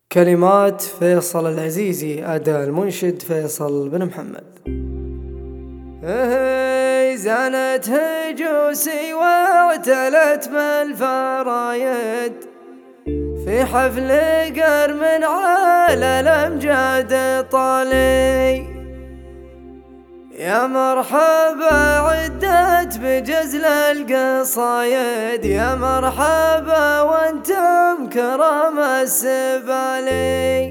كلمات فيصل العزيزي، أداء المنشد فيصل بن محمد. زانت هجوسي واعتلت بالفرايد في حفل قرم على الأمجاد طالي. يا مرحبا عدت بجزل القصايد، يا مرحبا وانتم كرام السبالي.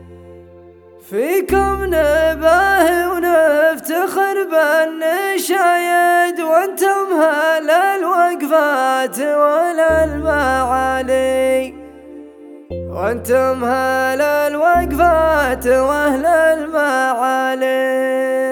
فيكم نباهي ونفتخر بالنشايد، وانتم هل الوقفات ولا المعالي، وانتم هل الوقفات واهل المعالي.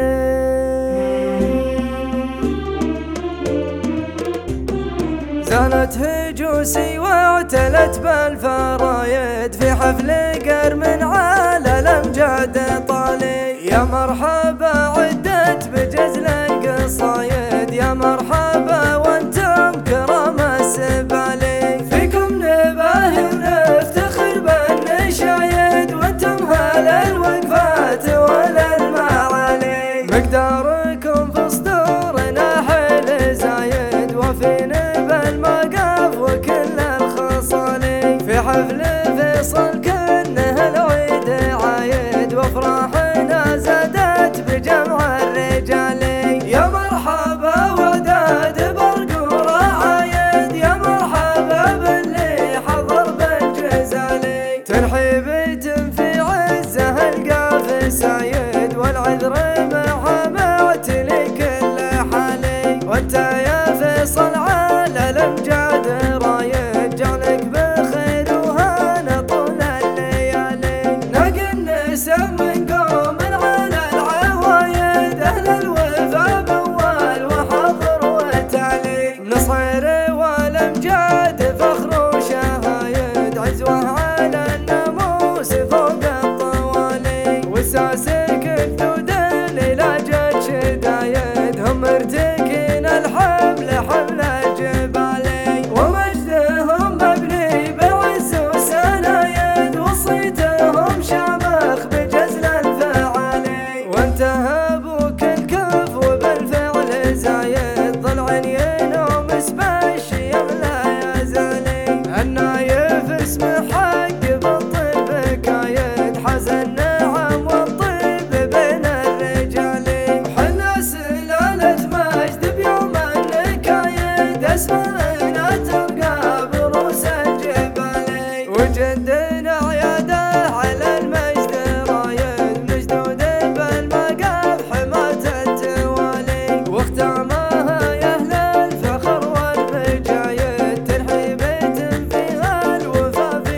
زانت هجوسي واعتلت بالفرايد في حفل قرم على الأمجاد طالي. يا مرحبا عدت بجزل القصايد، يا مرحبا وانتم كرام السبالي. فيكم نباهي ونفتخر بالنشايد، وانتم هل الوقفات ولا المعالي. مقداركم في صدورنا حيل زايد، وفينا وكل الخصالي. في حفل فيصل كأنه العيد عايد، وافراحنا زادت بجمع الرجال. يا مرحبا وداد برق عايد، يا مرحبا باللي حضر بالجزالي. ترحيبة في عزه القاف سايد، والعذر مع معتلي كل حالي. وانت يا فيصل على الأمجاد رايد، جعلك بخير وهنا طول الليالي. نقل نسم من قوم على العوايد، أهل الوفا بوال وحضر وتالي. نصير والأمجاد فخر وشهايد، عزوه على الناموس فوق الطوالي. وساسك الدودين لا جت شدايد، هم مرتكين الحمل حمل الجبالي. ومجدهم مبني بالعز وسنايد، وصيتهم شامخ بجزل الفعالي. وانتهى ابوك الكف وبالفعل زايد، ضلع ينومس بالشيم لا يزالي. النايف اسمه حق بالطيب كايد، حاز النعم والطيب بين الرجال. وحنا سلالة مجد بيوم النكايد، اسمنا ترقى بروس الجبال. وجدنا عياده على المجد رايد، مجدود بالمقاف حماة التوالي. واختامها يا اهل الفخر والمجايد، ترحيبة فيها الوفا في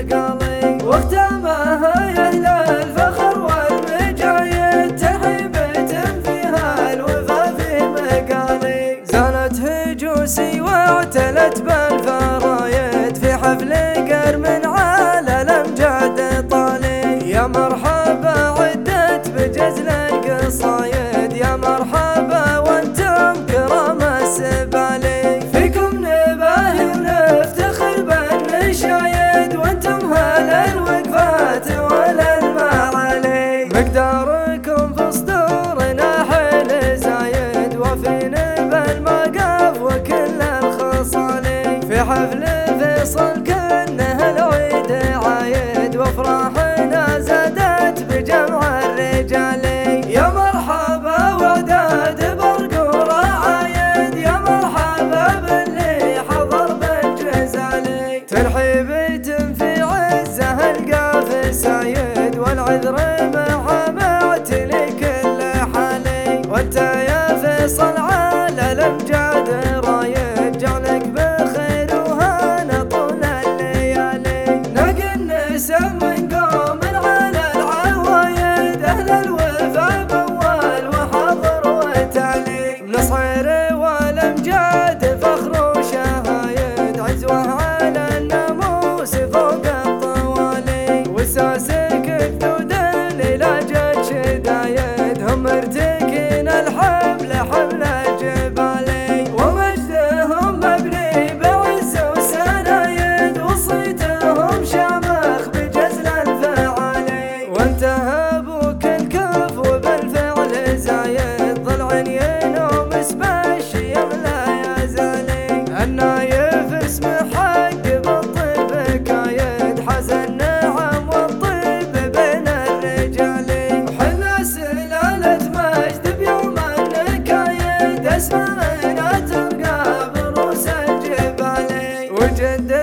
مقالي. واختامها يا اهل الفخر والمجايد، ترحيبة فيها الوفا في مقالي. زانت هجوسي واعتلت بالفرايد في حفل قرم على الأمجاد طالي. يا مرحبا عدت بجزل القصايد، يا مرحبا وانتم كرام السبالي. فيكم نباهي ونفتخر بالنشايد، وانتم هل الوقفات ولا المعالي. مقداركم في صدورنا حيل زايد، وفينا بالمقاف وكل الخصالي. في حفل فيصل كأنه العيد عايد، وافراحنا زادت بجمع الرجال. يا مرحبا وداد برق عايد، يا مرحبا باللي حضر بالجزالي. ترحيبة في عزه القاف سايد، والعذر مع معتلي كل حالي. وانت يا فيصل على الأمجاد رايد، جعلك بخير وهنا طول الليالي. نقل نسم من قوم على العوايد، أهل الوفا بوال وحضر وتالي. نصير والأمجاد فخر وشهايد، عزوه على الناموس جد